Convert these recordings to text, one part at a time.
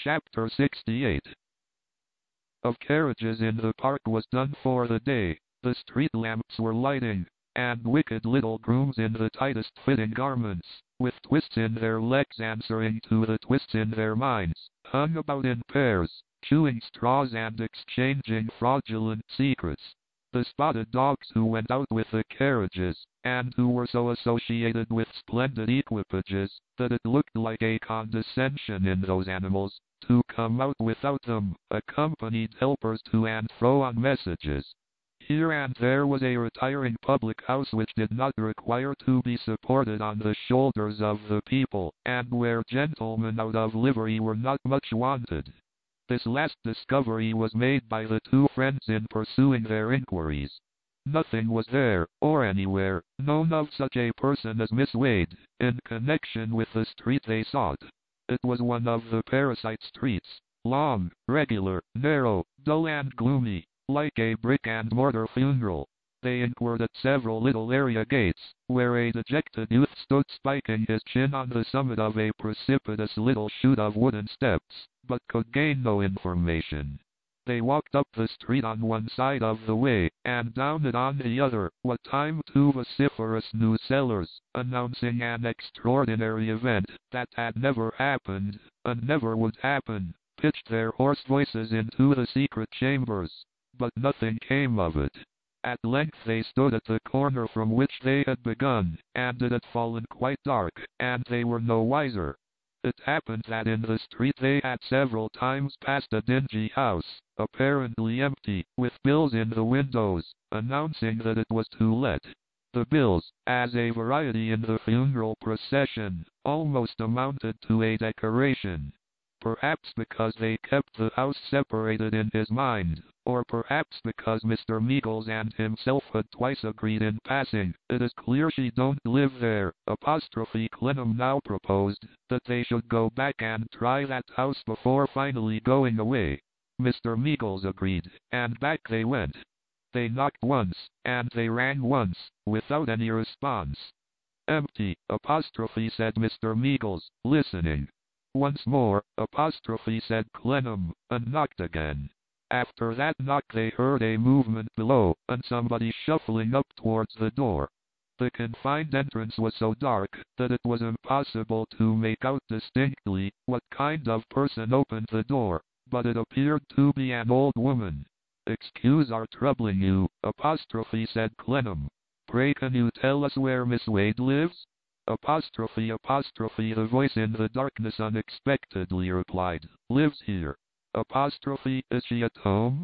Chapter 68. Of carriages in the park was done for the day. The street lamps were lighting, and wicked little grooms in the tightest fitting garments, with twists in their legs answering to the twists in their minds, hung about in pairs, chewing straws and exchanging fraudulent secrets. The spotted dogs who went out with the carriages, and who were so associated with splendid equipages, that it looked like a condescension in those animals to come out without them, accompanied helpers to and fro on messages. Here and there was a retiring public house which did not require to be supported on the shoulders of the people, and where gentlemen out of livery were not much wanted. This last discovery was made by the two friends in pursuing their inquiries. Nothing was there, or anywhere, known of such a person as Miss Wade, in connection with the street they sought. It was one of the parasite streets, long, regular, narrow, dull and gloomy, like a brick-and-mortar funeral. They inquired at several little area gates, where a dejected youth stood spiking his chin on the summit of a precipitous little chute of wooden steps, but could gain no information. They walked up the street on one side of the way, and down it on the other, what time two vociferous news sellers, announcing an extraordinary event that had never happened, and never would happen, pitched their hoarse voices into the secret chambers. But nothing came of it. At length they stood at the corner from which they had begun, and it had fallen quite dark, and they were no wiser. It happened that in the street they had several times passed a dingy house, apparently empty, with bills in the windows, announcing that it was to let. The bills, as a variety in the funeral procession, almost amounted to a decoration. Perhaps because they kept the house separated in his mind, or perhaps because Mr. Meagles and himself had twice agreed in passing, it is clear she don't live there. Clennam now proposed that they should go back and try that house before finally going away. Mr. Meagles agreed, and back they went. They knocked once, and they rang once, without any response. Empty, said Mr. Meagles, listening. Once more, said Clennam, and knocked again. After that knock they heard a movement below, and somebody shuffling up towards the door. The confined entrance was so dark that it was impossible to make out distinctly what kind of person opened the door, but it appeared to be an old woman. "Excuse our troubling you," said Clennam. "Pray can you tell us where Miss Wade lives?" The voice in the darkness unexpectedly replied, "Lives here." "Is she at home?"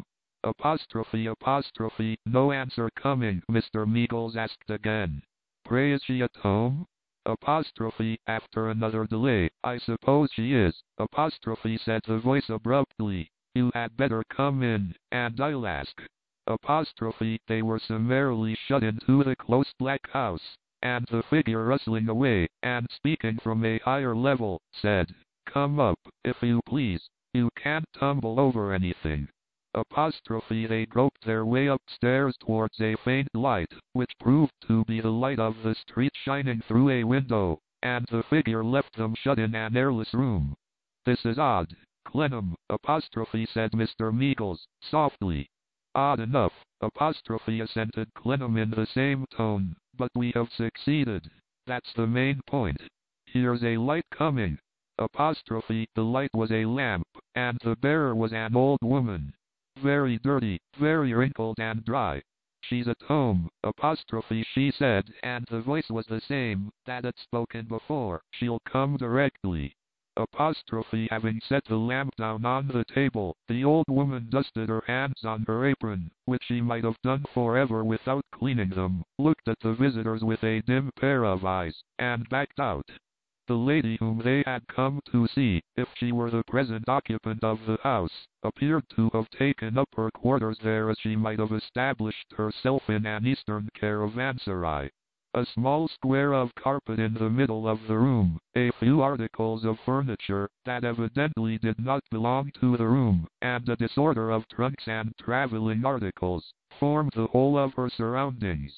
No answer coming, Mr. Meagles asked again, "Pray is she at home?" After another delay, "I suppose she is," said the voice abruptly. "You had better come in, and I'll ask." They were summarily shut into the close black house, and the figure rustling away, and speaking from a higher level, said, "Come up, if you please. You can't tumble over anything." They groped their way upstairs towards a faint light, which proved to be the light of the street shining through a window, and the figure left them shut in an airless room. "This is odd, Clennam," said Mr. Meagles, softly. "Odd enough," assented Clennam in the same tone, "but we have succeeded. That's the main point. Here's a light coming." The light was a lamp, and the bearer was an old woman. Very dirty, very wrinkled and dry. "She's at home," she said, and the voice was the same that had spoken before. "She'll come directly." Having set the lamp down on the table, the old woman dusted her hands on her apron, which she might have done forever without cleaning them, looked at the visitors with a dim pair of eyes, and backed out. The lady whom they had come to see, if she were the present occupant of the house, appeared to have taken up her quarters there as she might have established herself in an eastern caravanserai. A small square of carpet in the middle of the room, a few articles of furniture that evidently did not belong to the room, and a disorder of trunks and traveling articles, formed the whole of her surroundings.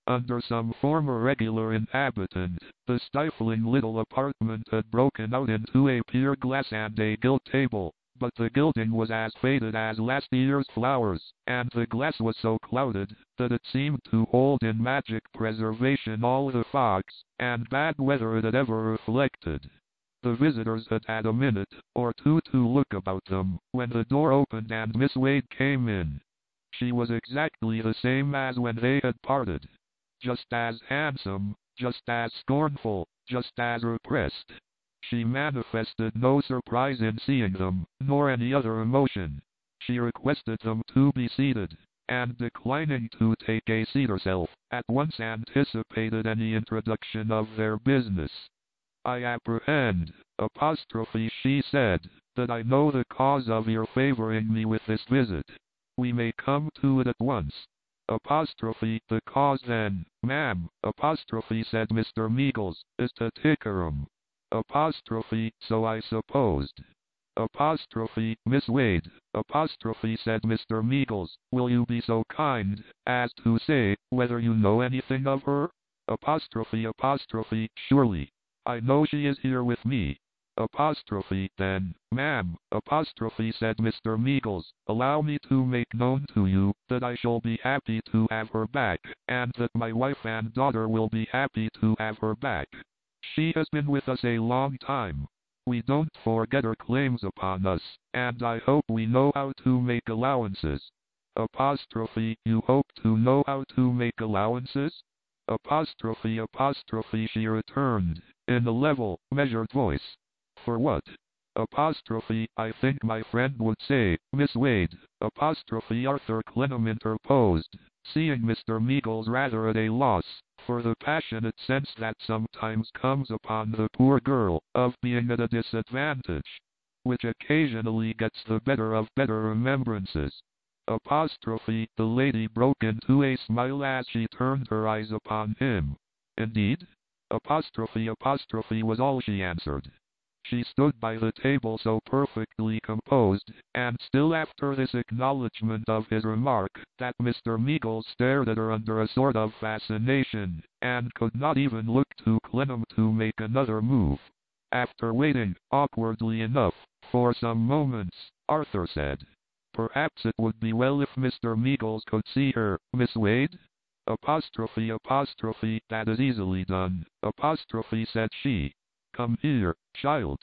Under some former regular inhabitant, the stifling little apartment had broken out into a pier glass and a gilt table, but the gilding was as faded as last year's flowers, and the glass was so clouded that it seemed to hold in magic preservation all the fogs and bad weather it had ever reflected. The visitors had had a minute or two to look about them, when the door opened and Miss Wade came in. She was exactly the same as when they had parted. Just as handsome, just as scornful, just as repressed. She manifested no surprise in seeing them, nor any other emotion. She requested them to be seated, and declining to take a seat herself, at once anticipated any introduction of their business. I apprehend, she said, that I know the cause of your favoring me with this visit. We may come to it at once. The cause then, ma'am, said Mr. Meagles, is to Tickeram. So I supposed. Miss Wade, said Mr. Meagles, will you be so kind as to say whether you know anything of her? Surely. I know she is here with me. Then, ma'am, said Mr. Meagles, allow me to make known to you that I shall be happy to have her back, and that my wife and daughter will be happy to have her back. She has been with us a long time. We don't forget her claims upon us, and I hope we know how to make allowances. You hope to know how to make allowances? She returned, in a level, measured voice. For what? I think my friend would say, Miss Wade. Arthur Clennam interposed, seeing Mr. Meagles rather at a loss, for the passionate sense that sometimes comes upon the poor girl, of being at a disadvantage, which occasionally gets the better of better remembrances. The lady broke into a smile as she turned her eyes upon him. Indeed? Was all she answered. She stood by the table so perfectly composed, and still after this acknowledgment of his remark, that Mr. Meagles stared at her under a sort of fascination, and could not even look to Clennam to make another move. After waiting, awkwardly enough, for some moments, Arthur said, "Perhaps it would be well if Mr. Meagles could see her, Miss Wade?" That is easily done, said she. Come here, child.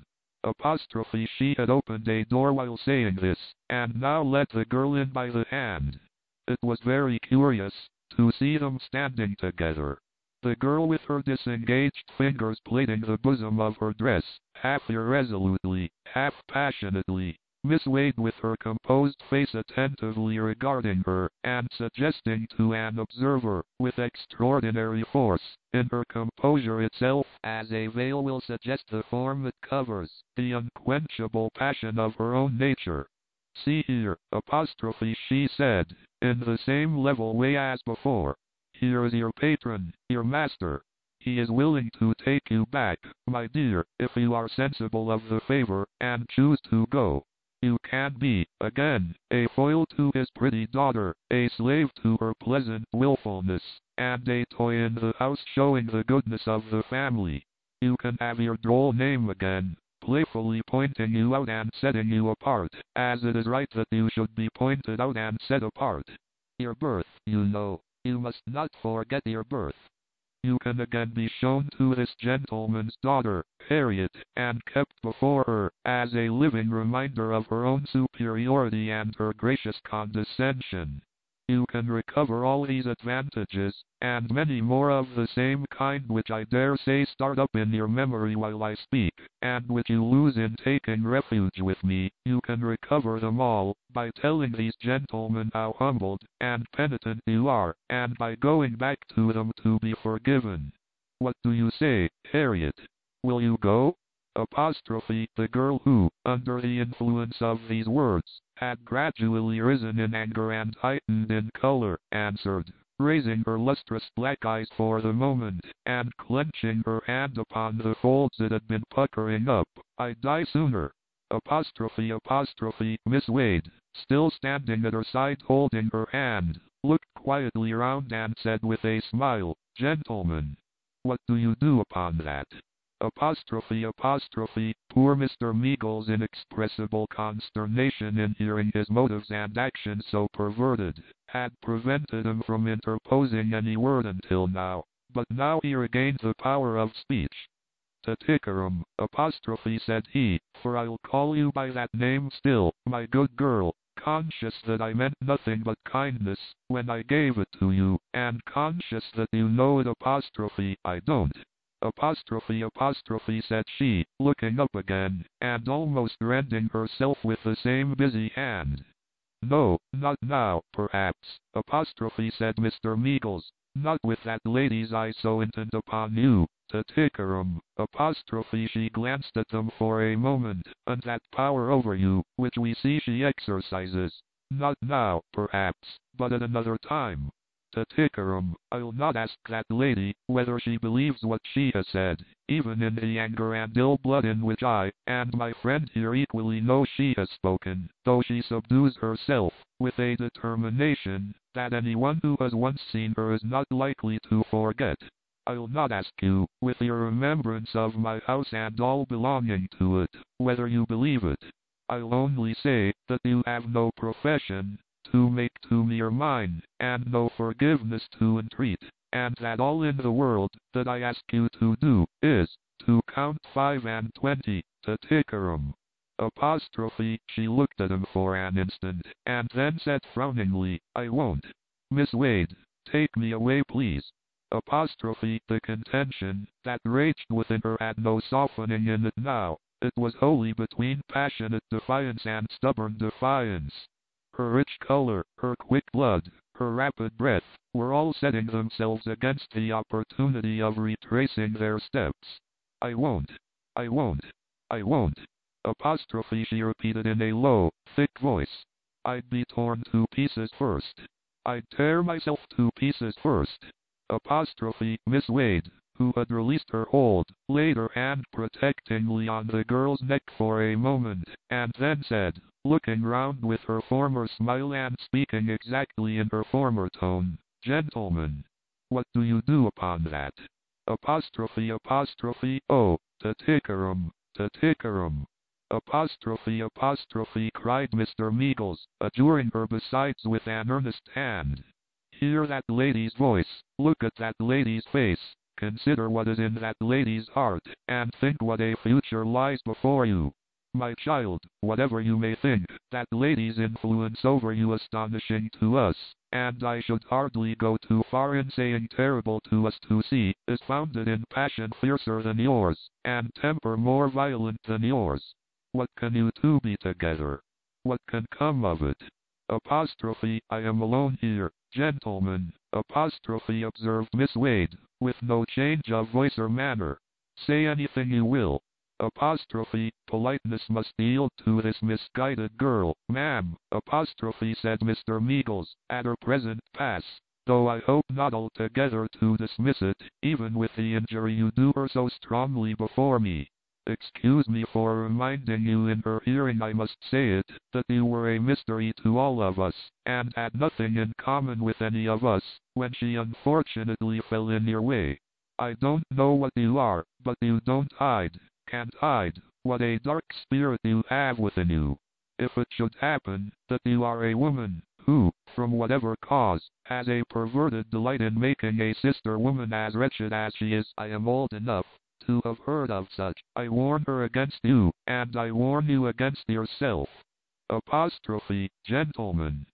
She had opened a door while saying this, and now led the girl in by the hand. It was very curious to see them standing together. The girl with her disengaged fingers plaiting the bosom of her dress, half irresolutely, half passionately. Miss Wade with her composed face attentively regarding her, and suggesting to an observer, with extraordinary force, in her composure itself, as a veil will suggest the form it covers, the unquenchable passion of her own nature. See here, she said, in the same level way as before. Here is your patron, your master. He is willing to take you back, my dear, if you are sensible of the favor, and choose to go. You can be, again, a foil to his pretty daughter, a slave to her pleasant willfulness, and a toy in the house showing the goodness of the family. You can have your droll name again, playfully pointing you out and setting you apart, as it is right that you should be pointed out and set apart. Your birth, you know, you must not forget your birth. You can again be shown to this gentleman's daughter, Harriet, and kept before her, as a living reminder of her own superiority and her gracious condescension. You can recover all these advantages, and many more of the same kind which I dare say start up in your memory while I speak, and which you lose in taking refuge with me. You can recover them all, by telling these gentlemen how humbled and penitent you are, and by going back to them to be forgiven. What do you say, Harriet? Will you go? The girl who, under the influence of these words, had gradually risen in anger and heightened in color, answered, raising her lustrous black eyes for the moment, and clenching her hand upon the folds it had been puckering up, "I'd die sooner." Miss Wade, still standing at her side holding her hand, looked quietly around and said with a smile, "Gentlemen, what do you do upon that?" Poor Mr. Meagles' inexpressible consternation in hearing his motives and actions so perverted, had prevented him from interposing any word until now, but now he regained the power of speech. "Tattycoram, said he, for I'll call you by that name still, my good girl, conscious that I meant nothing but kindness, when I gave it to you, and conscious that you know it I don't. Said she, looking up again, and almost rending herself with the same busy hand. "No, not now, perhaps, said Mr. Meagles, not with that lady's eye so intent upon you, Tattycoram, she glanced at them for a moment, and that power over you, which we see she exercises, not now, perhaps, but at another time. Tattycoram, I'll not ask that lady, whether she believes what she has said, even in the anger and ill blood in which I, and my friend here equally know she has spoken, though she subdues herself, with a determination, that anyone who has once seen her is not likely to forget. I'll not ask you, with your remembrance of my house and all belonging to it, whether you believe it. I'll only say, that you have no profession to make to me or mine, and no forgiveness to entreat, and that all in the world, that I ask you to do, is, to count 5 and 20, Tattycoram. She looked at him for an instant, and then said frowningly, "I won't. Miss Wade, take me away please." The contention that raged within her had no softening in it now. It was wholly between passionate defiance and stubborn defiance. Her rich color, her quick blood, her rapid breath, were all setting themselves against the opportunity of retracing their steps. "I won't. I won't. I won't." She repeated in a low, thick voice. "I'd be torn to pieces first. I'd tear myself to pieces first." Miss Wade, who had released her hold, laid her hand protectingly on the girl's neck for a moment, and then said, looking round with her former smile and speaking exactly in her former tone, "Gentlemen, what do you do upon that?" "Oh, Tattycoram, Tattycoram." Cried Mr. Meagles, adjuring her besides with an earnest hand. "Hear that lady's voice, look at that lady's face, consider what is in that lady's heart, and think what a future lies before you. My child, whatever you may think, that lady's influence over you astonishing to us, and I should hardly go too far in saying terrible to us to see, is founded in passion fiercer than yours, and temper more violent than yours. What can you two be together? What can come of it?" "I am alone here, gentlemen," observed Miss Wade, with no change of voice or manner. "Say anything you will." "Politeness must yield to this misguided girl, ma'am," said Mr. Meagles, "at her present pass, though I hope not altogether to dismiss it, even with the injury you do her so strongly before me. Excuse me for reminding you in her hearing, I must say it, that you were a mystery to all of us, and had nothing in common with any of us, when she unfortunately fell in your way. I don't know what you are, but you can't hide, what a dark spirit you have within you. If it should happen, that you are a woman, who, from whatever cause, has a perverted delight in making a sister woman as wretched as she is, I am old enough to have heard of such, I warn her against you, and I warn you against yourself. Gentlemen.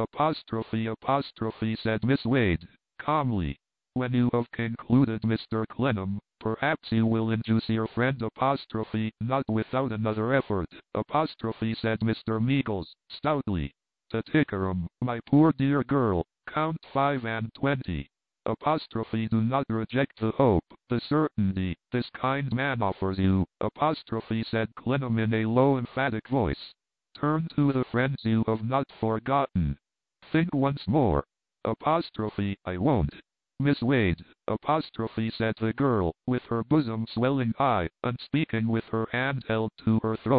Said Miss Wade, calmly. When you have concluded, Mr. Clennam, perhaps you will induce your friend not without another effort, said Mr. Meagles, stoutly. Tattycoram, my poor dear girl, count 5 and 20. Do not reject the hope, the certainty, this kind man offers you, said Clennam in a low emphatic voice. Turn to the friends you have not forgotten. Think once more. I won't. Miss Wade, said the girl, with her bosom swelling high, and speaking with her hand held to her throat,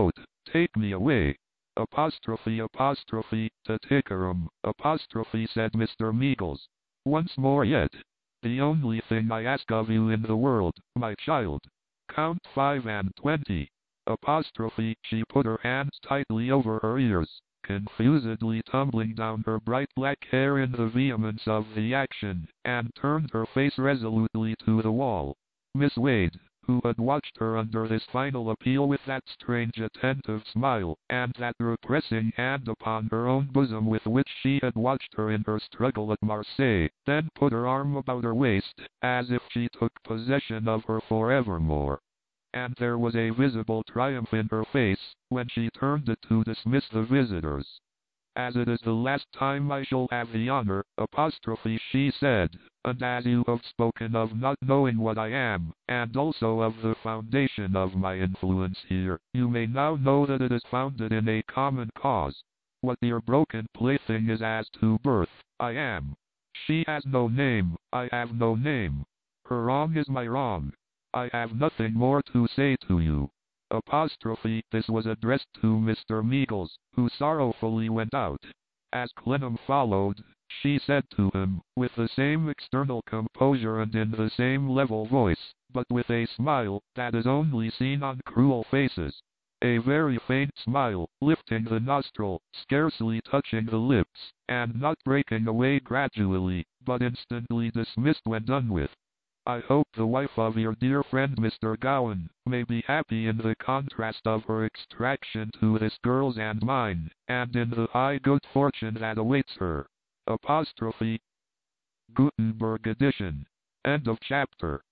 take me away. Apostrophe, to Tickerum, apostrophe, said Mr. Meagles. Once more yet. The only thing I ask of you in the world, my child. Count 5 and 20. Apostrophe, she put her hands tightly over her ears, confusedly tumbling down her bright black hair in the vehemence of the action, and turned her face resolutely to the wall. Miss Wade, who had watched her under this final appeal with that strange attentive smile, and that repressing hand upon her own bosom with which she had watched her in her struggle at Marseilles, then put her arm about her waist, as if she took possession of her forevermore. And there was a visible triumph in her face, when she turned it to dismiss the visitors. As it is the last time I shall have the honor, apostrophe, she said, and as you have spoken of not knowing what I am, and also of the foundation of my influence here, you may now know that it is founded in a common cause. What your broken plaything is as to birth, I am. She has no name, I have no name. Her wrong is my wrong. I have nothing more to say to you. Apostrophe, this was addressed to Mr. Meagles, who sorrowfully went out. As Clennam followed, she said to him, with the same external composure and in the same level voice, but with a smile that is only seen on cruel faces. A very faint smile, lifting the nostril, scarcely touching the lips, and not breaking away gradually, but instantly dismissed when done with. I hope the wife of your dear friend Mr. Gowan may be happy in the contrast of her extraction to this girl's and mine, and in the high good fortune that awaits her. Apostrophe. Gutenberg edition. End of chapter.